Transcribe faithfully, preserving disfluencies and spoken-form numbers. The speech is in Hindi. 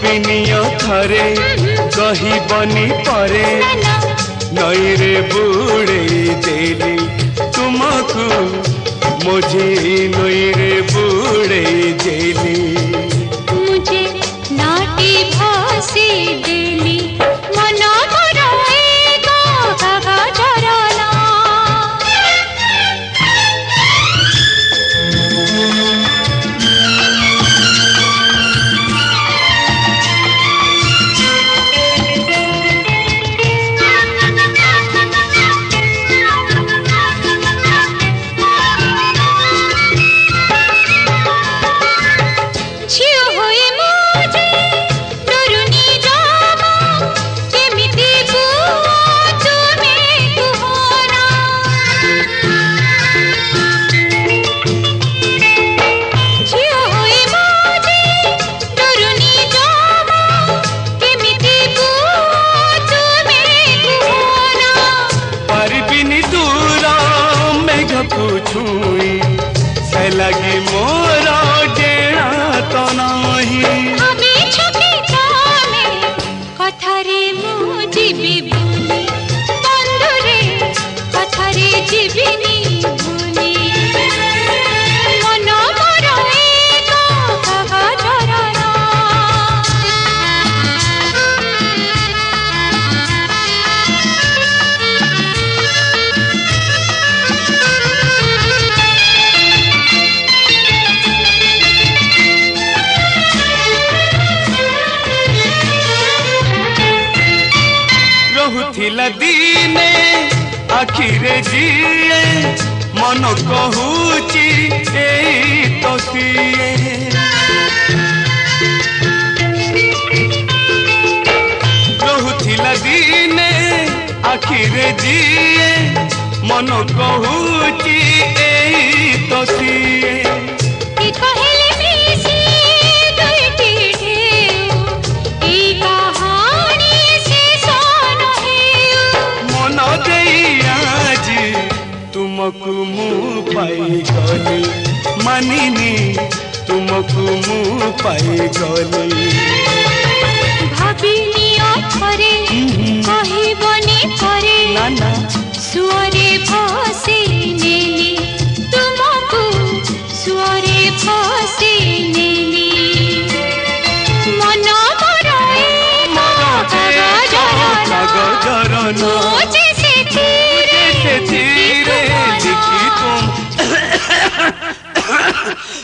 कहबिनियो थरे कहबनी परे नई रे बुड़े देली तुमको मुझे नई रे बुड़े देली मुझे नाटी भासी देली मना मराए गो गागा जराना छुई से लगी मोरा डेरा तो नहीं हमें छुपी जाने कथारे मु जीवी भूली बंधुरे कथारे जीविनी भूली मन मोरा एक गागा जराना थिला दीने आखिरे जीए मन कहूची एई तो सिए रहुथिला दीने आखिरे जीए मन कहूची एई तो सिए की कहले मिसी दुईटी ढेउ ई कहानी से सन मन देई आज तुमको मु पाई गली मानिनी तुमको मु पाई गली भाबिनी अथरे कहबनी परे नाना सुअरे भासी नेली तुमको सुअरे भासी नेली मन मराए गागा जराना मुझे से धीरे धीरे लिखी तुम